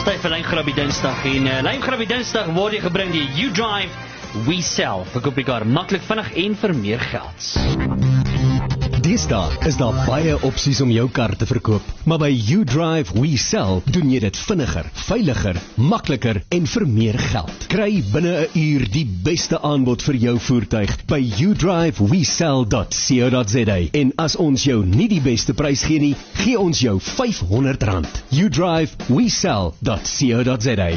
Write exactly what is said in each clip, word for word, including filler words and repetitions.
Tyd vir Lyngrabbie Dinsdag en uh, Lyngrabbie Dinsdag word jy gebring die You Drive, We Sell. Verkoop die kar maklik, vinnig en vir meer geld. Deesdae is daar baie opsies om jou kar te verkoop, maar by You Drive, We Sell doen jy dit vinniger, veiliger, makliker en vir meer geld. Kry binne 'n uur die beste aanbod vir jou voertuig by you drive we sell dot co dot za en as ons jou nie die beste prys gee nie, gee ons jou vyf honderd rand. you drive we sell dot co dot za.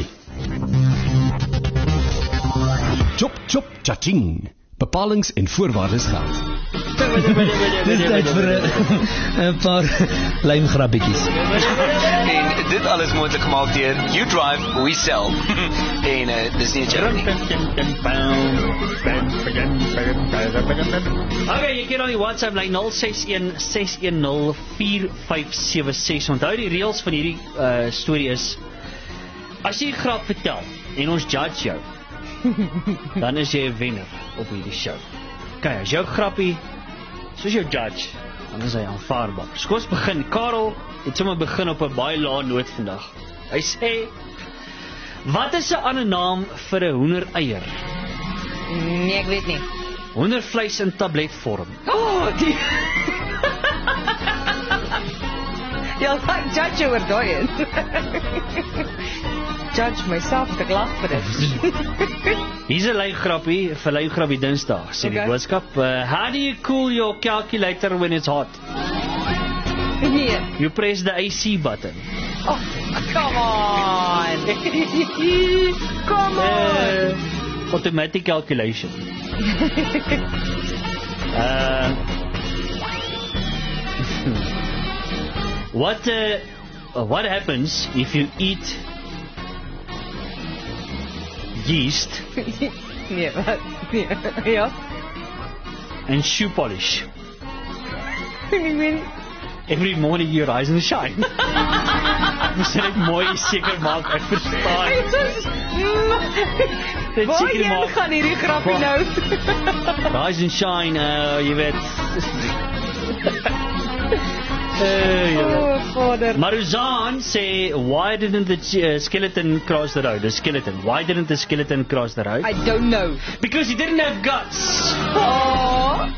Chop chop cha-ching. Bepalings en voorwaardes geld. Dis tyd vir 'n paar lyngrabbietjies. En dit alles moontlik gemaak deur You Drive, We Sell. En uh, dis nie 'n joke nie. Okay, jy kan op die WhatsApp lyn nul ses een ses een nul vier vyf sewe ses. Onthou die reëls van hierdie uh, storie is: as jy 'n grap vertel en ons judge jou, dan is jy 'n wenner op hierdie show. Kyk, as jou grappie soos jou judge, dan is hy aanvaarbaar. So ons begin. Karel het sommer begin op 'n baie lae noot vandag. Hy sê: wat is 'n ander naam vir 'n hoendereier? Nee, ek weet nie. Hoendervleis in tabletvorm. Oh, die Ja, ek judge jou oor daai een. Judge myself te glad vir dit. Hier's 'n lyngrappie vir Lyngrabbie Dinsdag. Sê die Okay. boodskap: uh, how do you cool your calculator when it's hot? Nee. You press the A C button. Oh, come on. Come on. Uh, automatic calculation. uh, what uh, what happens if you eat yeast Nee, wat? Nee. Ja. and shoe polish? Ek weet nie. Every morning you rise and shine. Moes dit mooi seker maak, ek verstaan. Dit Waar seker jy maak. gaan hierdie grappie Waar- nou? Rise and shine, uh, jy weet. uh, jy weet. Oh, vader. Maruzan sê, why didn't the uh, skeleton cross the road? The skeleton. Why didn't the skeleton cross the road? I don't know. Because he didn't have guts. Oh.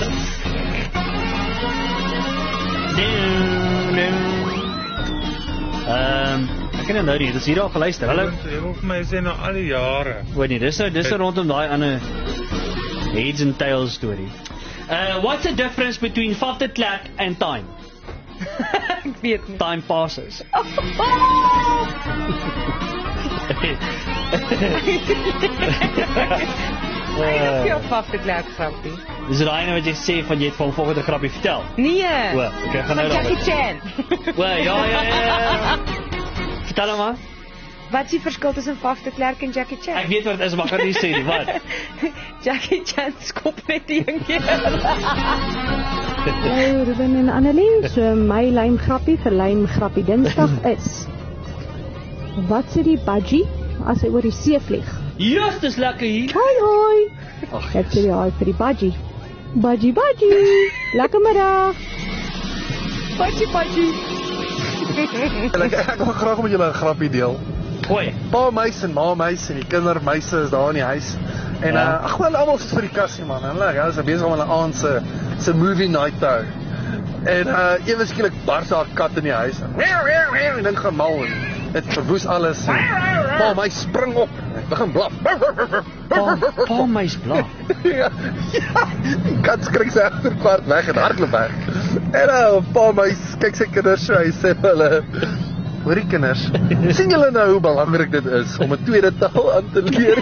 Ehm, ek kan nou nie, dis hier al geluister. Hallo. Jy wil vir my sê nou al die jare. Hoor nie, dis nou dis nou rondom daai ander heads and tails storie. Uh, what's the difference between Vaterklek and time? Ek weet nie. Time passes. Ek jou favoriete lekker grappie. Dis daai ene wat jy sê van jy het van volgende grappie vertel. Nee. O, ek gaan nou Van Jackie daarby. Chan. O, ja ja ja. ja. Vertel hom maar. Wat is die verskil tussen Faf de Klerk en Jackie Chan? Ek weet wat dit is, maar ek gaan nie sê nie. Wat? Jackie Chan skop net die een keer. Hallo Ruben en Annelies, so my lyngrappie vir Lyngrappie Dinsdag is: wat sê die budgie as hy oor die see vlieg? Ja, dis lekker hier. Hoi hoi. Ag, Ek sê die hoi vir die budgie. Budgie budgie. Lekker middag. Patjie patjie. Ek ek wil graag met julle 'n grappie deel. Goeie. Pa meis en ma meis en die kindermeise is daar in die huis. En Ja. uh, ag wel almal sit vir die kassie man. Hulle hulle is besig om hulle aand se se movie night te hou. En uh ewe skielik bars daar 'n kat in die huis. En ding gaan mal en dit verwoes alles. En pa meis spring op. Ek begin blaf. Pa, pa meis blaf. ja, ja, die kat skrik sy agterkwart weg en hardloop weg. En uh, pa meis kyk sy kinders so, hy sê vir hulle: hoorie kinders, sien julle nou hoe belangrik dit is om 'n tweede taal aan te leer?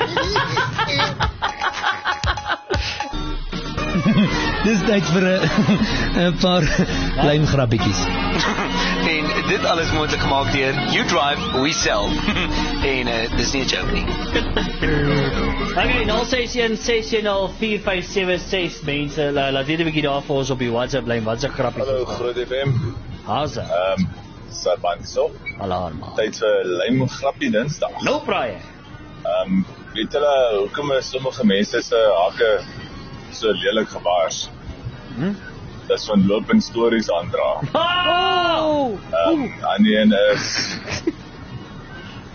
Dis tyd vir 'n 'n paar lyngrabbietjies. En dit alles moontlik gemaak deur You Drive, We Sell. En uh, dis nie 'n joke nie. Okay, nul ses een ses een nul vier vyf sewe ses mense, la, laat weet 'n bietjie daar vir ons op die WhatsApp lyn. Wat 'n grappie. Hallo Groot F M. Haza. Ehm um, Sarban so. Hallo man. Tyd vir lyn grappie Dinsdag. Nou praai. Ehm um, weet julle hoekom is sommige mense se hake so lelik gebaars? Hm? Dis van lopende stories aandra. Oh! Ehm um, aan die een is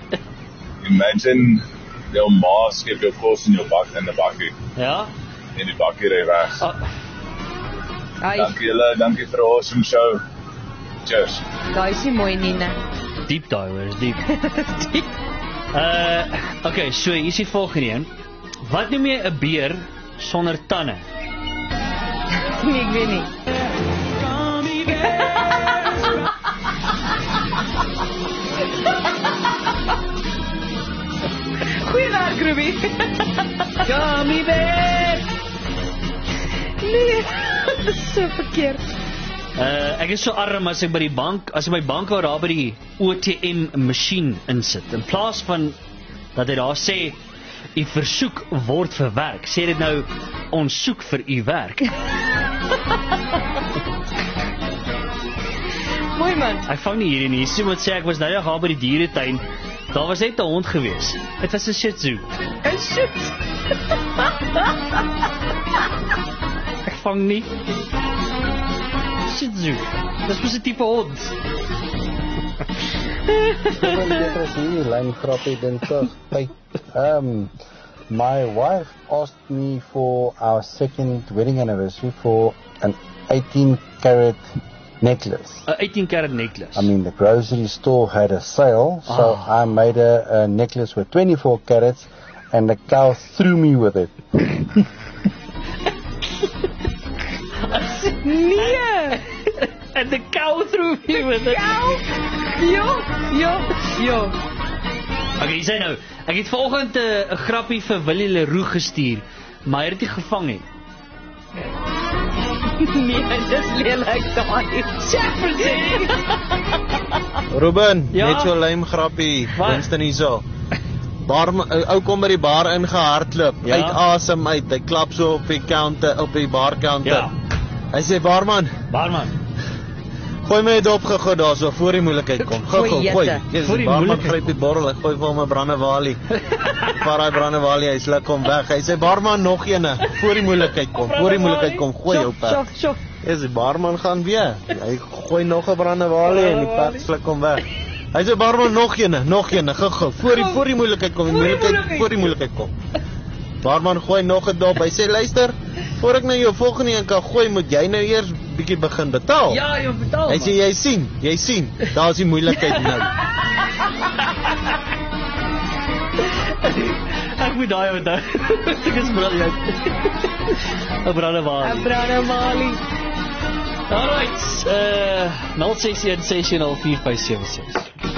imagine jou ma skep jou kos in jou bak in 'n bakkie. Ja? En die bakkie ry weg. Oh. Dankie julle, dankie vir 'n awesome show. Cheers. Daai is nie mooi nie, né? Diep daai hoor, is diep. diep. Uh, okay, so hier is die volgende een. Wat noem jy 'n beer sonder tande? Nee, ek weet nie. Goeiedag, Groovy. Gummy bear. Nee, dit is so verkeerd. Uh, ek is so arm as ek by die bank, as ek by bank hou daar by die O T M masjien insit. In plaas van dat hy daar sê, u versoek word verwerk, sê dit nou, ons soek vir u werk. Mooi man. Ek vang nie hierdie nie. Iemand sê ek was nou daar by die dieretuin. Daar was net 'n hond gewees. Dit was 'n Shih Tzu. 'n Shih Tzu. Ek vang nie. Shih Tzu. Dis mos 'n tipe hond. Line grappie dinsdag. Hey, um, my wife asked me for our second wedding anniversary for an eighteen carat necklace. A eighteen carat necklace. I mean, the grocery store had a sale, so oh. I made a, a necklace with twenty-four carats, and the cow threw me with it. Nee! And the cow threw me with it. Cow? Jo, jo, jo. Okay, jy sê nou, ek het vanoggend 'n uh, grappie vir Willie Leroux gestuur, maar hy het dit gevang nie. Nee, dis lelik daai. Shepherding. Ruben, ja? Net so lym grappie. Winston hierso. Bar ou kom by die bar ingehardloop, ja? Uit asem uit. Hy klap so op die counter, op die bar counter. Ja. Hy sê barman, barman. Gooi my dit opgegooi daar so voor die moeilikheid kom. Gou gou, gooi. Dis die barman gryp die bottel, hy gooi vir hom 'n brandewalie. Vat daai brandewalie, hy sluk hom weg. Hy sê barman nog eene, voor die moeilikheid kom. Voor die moeilikheid kom, gooi jou perd. Sjof, sjof. Dis die barman gaan weer. Hy gooi nog 'n brandewalie en die perd sluk hom weg. Hy sê barman nog eene, nog eene, gou gou. Voor die voor die moeilikheid kom, die moeilikheid voor die moeilikheid kom. Barman gooi nog 'n dop. Hy sê luister, voor ek nou jou volgende een kan gooi, moet jy nou eers bietjie begin betaal. Ja, jy betaal. Hy sê jy sien, jy sien. Daar's die moeilikheid nou. Ek moet daai onthou. Dit is briljant. 'n Brandewalie. 'n Brandewalie. Alright, uh nul ses een ses nul vier vyf sewe ses.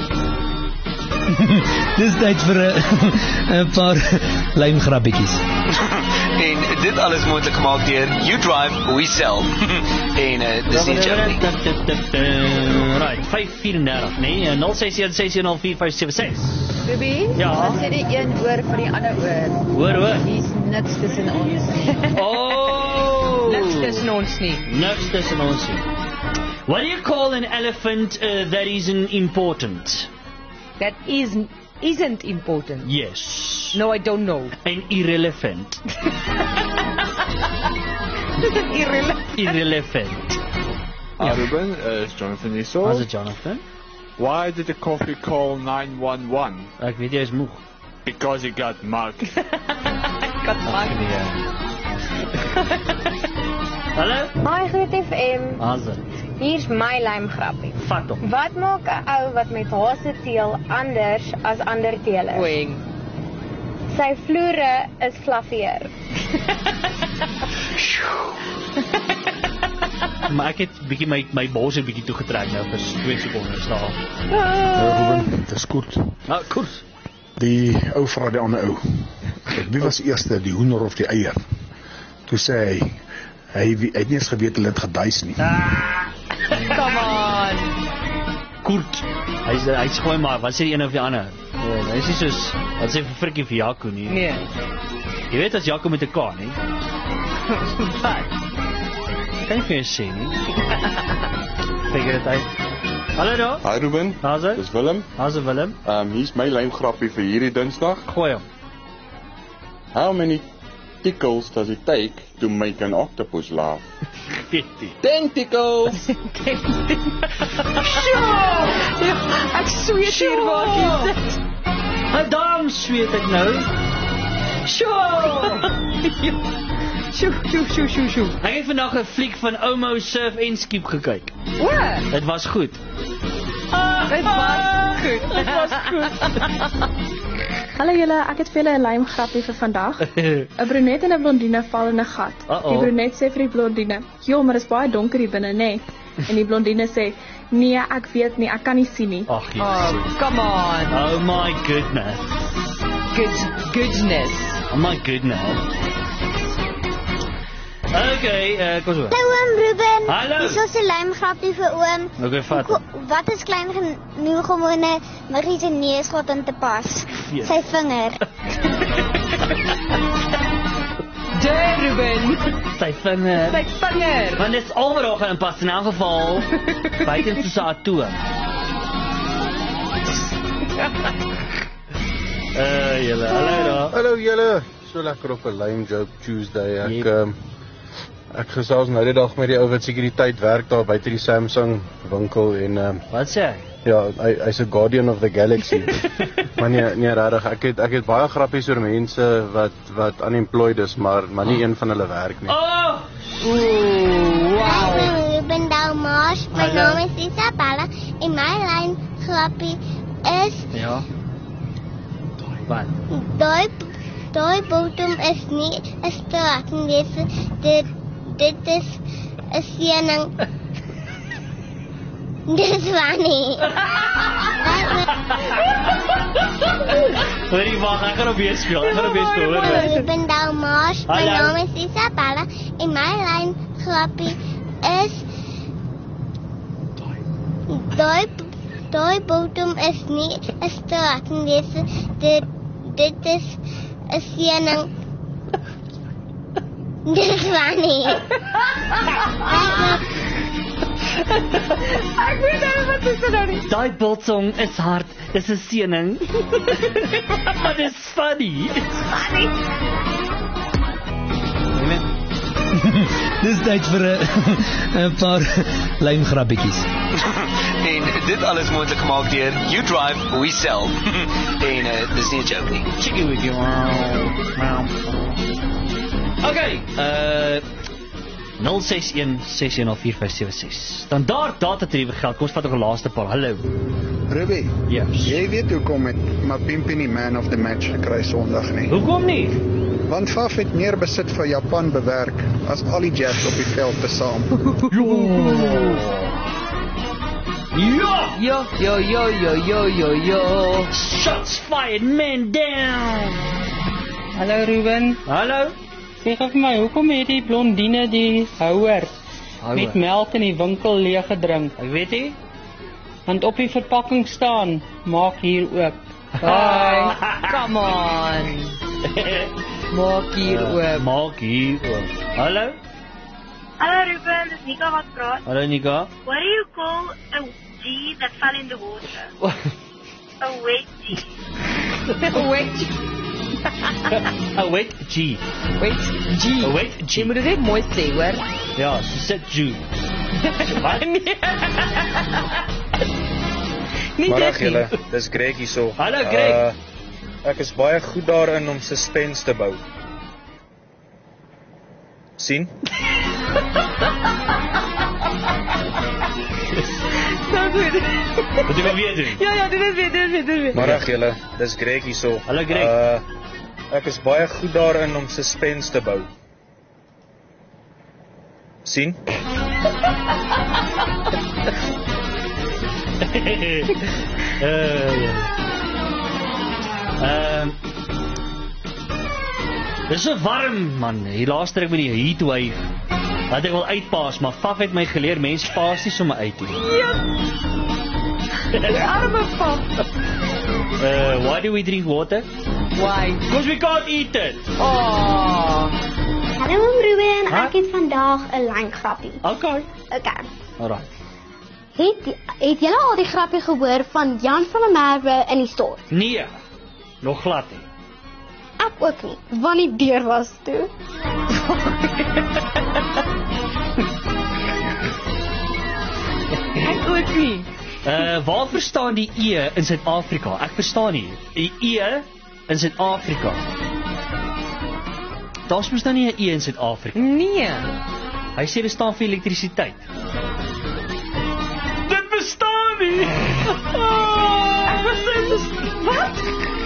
Dis tyd vir 'n paar lymgrappietjies. En dit alles moontlik gemaak deur You Drive, We Sell. En uh, dis nie Germany. Right, vyf vyf nul, nee, nul ses een ses nul vier vyf sewe ses. Ruby, ja. Wat sê die een oor vir die ander oor? Hoor, hoor. Hier's niks tussen ons. Oh! Niks tussen ons nie. Niks tussen ons nie. What do you call an elephant uh, that isn't important? That is, isn't important. Yes. No, I don't know. An irrelevant. Irrelevant. Irrelevant. Hi, yeah. Ruben, uh, it's Jonathan Esau. How's it, Jonathan? Why did the coffee call nine one one? Ek weet jy is moeg. Because he got mugged. Got mugged. Hallo? Hi, Groot F M. How's it? Hier's my lymgrappie. Vat hom. Wat maak 'n ou wat met haseteel anders as ander teele? Oeng. Sy vloere is flaffieer. Maar ek het bietjie my my bors het bietjie toegetrek nou vir twee sekondes daar. Ja, Ruben, dis goed. Nou, koers. Die ou vra die ander ou. Wie was eerste, die hoender of die eier? Toe sê hy, hy, hy het nie eens geweet hulle het geduis nie. Ah, come on. Kurt. Hy sê hy gooi maar, wat sê die een of die ander? Uh, hy sê soos, wat sê vir Frikkie vir Jaco nie? Nee. Jy weet as Jaco met 'n K, nie? Wat? Kan jy vir jou sê nie? Figure dit uit. Hallo daar. Hi Ruben. How's it? Dis Willem. How's it, Willem? Um, hier's my lymgrappie vir hierdie Dinsdag. Gooi hom. How many tickles does it take to make an octopus laugh? fifty. ten tickles! Sjoe! Ek sweet hier waar jy sit. En daarom sweet ek nou. Sjoe! Sjoe, sjoe, sjoe, sjoe, sjoe. Ek het vandag 'n fliek van Omo Surf en Skiep gekyk. O! Dit was goed. Dit was goed. Dit was goed. Hallo julle, ek het vir julle 'n lym grappie vir vandag. 'n Brunet en 'n blondine val in 'n gat. Uh-oh. Die brunet sê vir die blondine: "Joh, maar dit is baie donker hier binne, nê?" En die blondine sê: "Nee, ek weet nie, ek kan nie sien nie." Ag, Oh, come on. Oh my goodness. Good, goodness. Oh my goodness. Okay, uh, kom so. Hallo oom Ruben. Hallo. Dis ons 'n lym grappie vir oom. Okay, vat. Ko- Wat is klein genoeg om in 'n muggie se neusgat in te pas? Vier. Sy vinger. Daar Ruben. Sy vinger. Sy vinger. Want dit is alweer gaan inpas in elk geval. Buiten soos 'n atoom. Uh, julle, hallo daar. Hallo julle. So lekker op 'n lame joke Tuesday. Ek ehm ek gesels nou die dag met die ou wat sekuriteit werk daar buite die Samsung winkel en ehm Wat sê hy? Ja, hy hy's 'n Guardian of the Galaxy. Maar nee, nee regtig, ek het ek het baie grappies oor mense wat wat unemployed is, maar maar nie een van hulle werk nie. Oh! Ooh, wow. Hallo Ruben Dalmars. My Hallo. naam is Isabella en my lyn grappie is Ja. Wat? daai daai bottom is nie 'n straat nie. Dit dit dit is 'n seëning. Dis funny. Hoorie, wag, ek gaan op weer speel. Ek gaan op weer speel. Hoor. Ruben Dalmars. My Hallo. naam is Isabella en my lyn grappie is daai daai bottom is nie 'n straat nie. Dit dit dit is 'n seëning. Dis funny. Ek weet nie wat is dit nou nie. Daai bildsong is hard. Dis 'n seëning. Maar dis funny. It's funny. Dis tyd vir 'n 'n paar lym grappietjies. En dit alles moontlik gemaak deur You Drive, We Sell. En uh, dis nie 'n joke nie. Chicken with you. Okay, uh nul ses een ses een nul vier vyf sewe ses. Standaard datatariewe geld. Kom ons vat ook 'n laaste paar. Hallo. Ruby, yes. Jy weet hoekom het Mapimpi nie man of the match gekry Sondag nie? Hoekom nie? Want Faf het meer besit vir Japan bewerk as al die Jazz op die veld tesaam. Ja! Yo, yo, yo, yo, yo, yo, yo. Shots fired, man down. Hallo Ruben. Hallo. Sê gou vir my, hoekom het die blondine die houer Houer. met melk in die winkel leeg gedrink? Ek weet nie. Want op die verpakking staan, maak hier oop. Hi, come on. Maak hier Uh, oop. Maak hier oop. Hallo. Hallo Ruben, dis Nika wat praat. Hallo Nika. What do you call a G that fell in the water? A wet G. A wet G. A wet G. Wet G. A wet G. Jy moet dit net mooi sê, hoor. Ja, so sit G. Wat? Nie Middag dit nie. julle, dis Greg hierso. Hallo Greg. Uh, ek is baie goed daarin om suspense te bou. Sien? So goed. Wat jy wil weer doen? Ja, ja, dit is weer, dit is weer, dit is weer. Middag julle, dis Greg hierso. Hallo Greg. Uh, ek is baie goed daarin om suspense te bou. Sien? uh, ja. Ehm Dis so warm man. Hier laaste ek met die heatwave. Dat ek wil uitpaas, maar Faf het my geleer mense paas nie sommer uit nie. Ja. Die arme Faf. Uh, why do we drink water? Why? Because we can't eat it. Oh. Hallo oom Ruben, ek het vandag 'n lyn grappie. Okay. Okay. Alright. Het het julle al die grappie gehoor van Jan van der Merwe in die stort? Nee. Nog glad nie. Ek ook nie, want die deur was toe. Ek ook nie. Uh, waar verstaan die E in Suid-Afrika? Ek verstaan nie. Die E in Suid-Afrika. Daar's mos nou nie 'n E in Suid-Afrika. Nee. Hy sê dit staan vir elektrisiteit. Dit bestaan nie. Wat?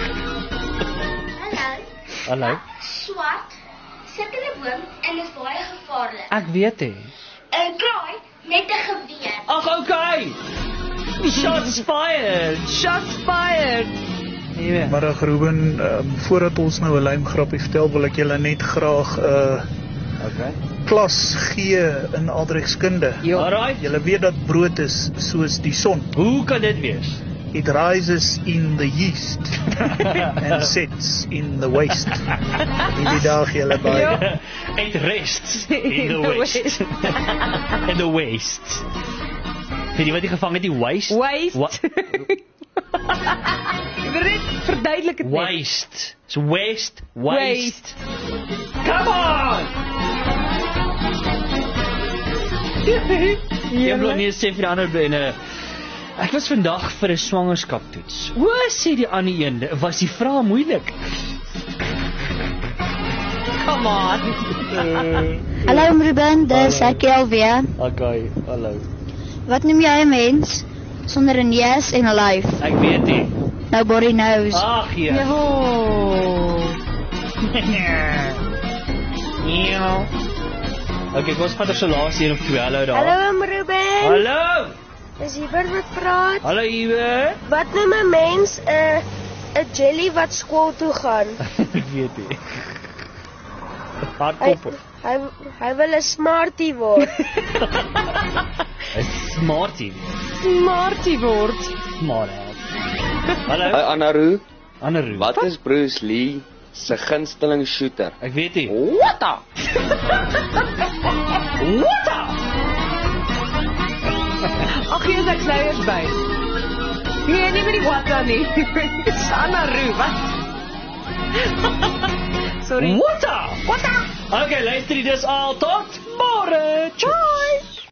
Hallo. Swart, sit in 'n boom en is baie gevaarlik. Ek weet hè. 'n Kraai met 'n geweer. Ag, okay. Shots fired. Shots fired. Nee. Middag Ruben, um, voordat ons nou 'n lymgrappie vertel, wil ek julle net graag 'n uh, okay. klas gee in aardrykskunde. Alright. Julle weet dat brood is soos die son. Hoe kan dit wees? It rises in the east and sets in the west. Hierdie dag julle baie. It rests in the west. In the west. Weet jy wat jy gevang het, die waste? Waste. Dit verduidelik dit net. Waste. So waste, waste. Come on! Jy wil nie sê vir die ander binne. Ek was vandag vir 'n swangerskaptoets. O, sê die ander een, was die vraag moeilik? Come on. Hallo Ruben, dis Raquel weer. Okay, hallo. Wat noem jy 'n mens sonder 'n neus en 'n lyf? Ek weet nie. Nobody knows. Ag ja. Ja. Okay, kom ons vat ons laaste een of twee. Hallo daar. Hallo Ruben. Hallo. Dis Hubert wat praat. Hallo Hubert. Wat noem 'n mens 'n uh, 'n jelly wat skool toe gaan? Ek weet nie. Hardkop. Hy hy wil 'n smartie word. 'n Smartie. Smartie word. Smart. Hallo. Hi Anaru. Anaru. Wat is Bruce Lee se gunsteling shooter? Ek weet nie. What? What? Ag, hier is ek sleiers by. Nee, nie met die WhatsApp nie. Anaru, wat? Sorry. What? What? Okay, luister, dis al tot môre. Ciao.